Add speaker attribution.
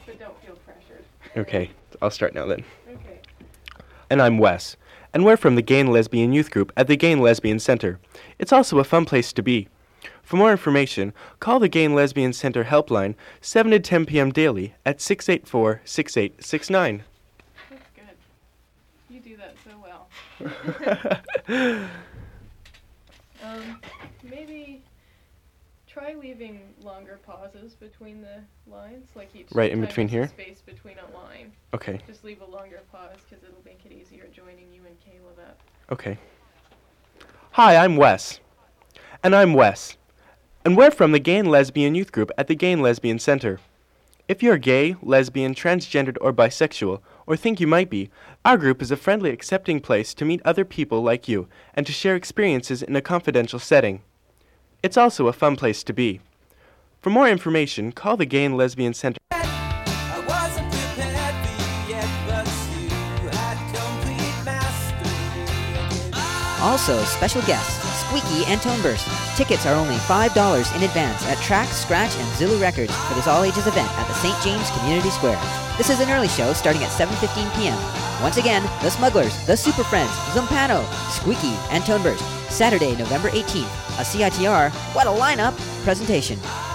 Speaker 1: but don't feel pressured.
Speaker 2: Okay, I'll start now then.
Speaker 1: Okay.
Speaker 2: And I'm Wes, and we're from the Gay and Lesbian Youth Group at the Gay and Lesbian Center. It's also a fun place to be. For more information, call the Gay and Lesbian Center helpline 7 to 10 p.m. daily at 684-6869.
Speaker 1: That's good. You do that so well. Maybe try leaving longer pauses between the lines, like each
Speaker 2: Right in
Speaker 1: time
Speaker 2: between
Speaker 1: there's a
Speaker 2: here?
Speaker 1: space between a line.
Speaker 2: Okay,
Speaker 1: Just leave a longer pause because it'll make it easier joining you and Caleb up.
Speaker 2: okay. Hi, I'm Wes. And I'm Wes. And we're from the Gay and Lesbian Youth Group at the Gay and Lesbian Center. If you're gay, lesbian, transgendered, or bisexual, or think you might be, our group is a friendly, accepting place to meet other people like you and to share experiences in a confidential setting. It's also a fun place to be. For more information, call the Gay and Lesbian Center.
Speaker 3: I wasn't prepared for you yet, but you had complete mastery.
Speaker 4: Also, special guests, Squeaky and Toneburst. Tickets are only $5 in advance at Trax, Scratch, and Zulu Records for this all-ages event at the St. James Community Square. This is an early show starting at 7:15 p.m. Once again, The Smugglers, The Super Friends, Zumpano, Squeaky, and Toneburst. Saturday, November 18th, a CITR What a Lineup presentation.